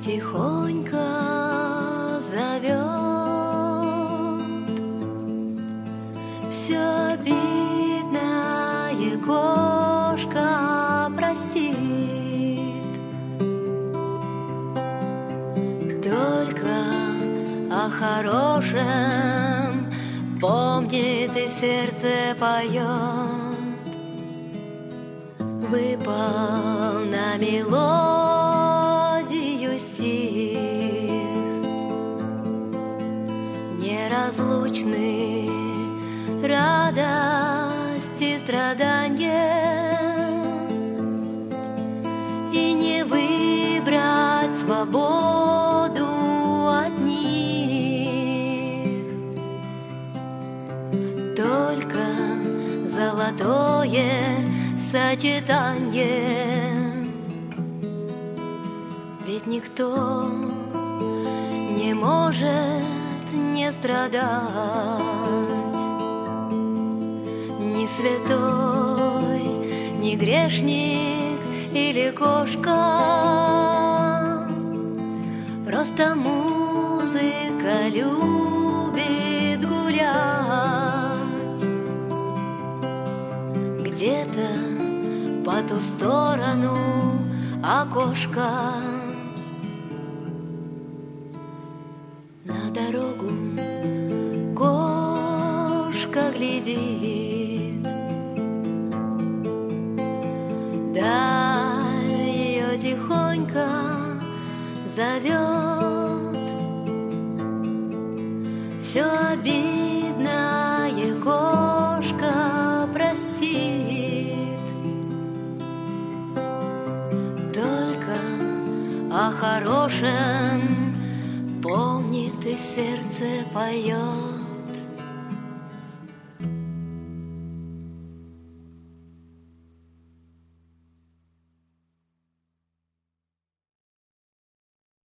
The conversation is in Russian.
тихонько зовет. Все обидное кошка простит, только о хорошем помнит и сердце поет. Выпал на мелодию стих, неразлучны радость и страдания, и не выбрать свободу от них. Только золотое сочетание, ведь никто не может не страдать. Ни святой, ни грешник или кошка, просто музыка любит гулять. Где-то по ту сторону окошка на дорогу кошка глядит. Даль ее тихонько зовет. Все обидное кошка простит, только о хорошем помнит и сердце поет.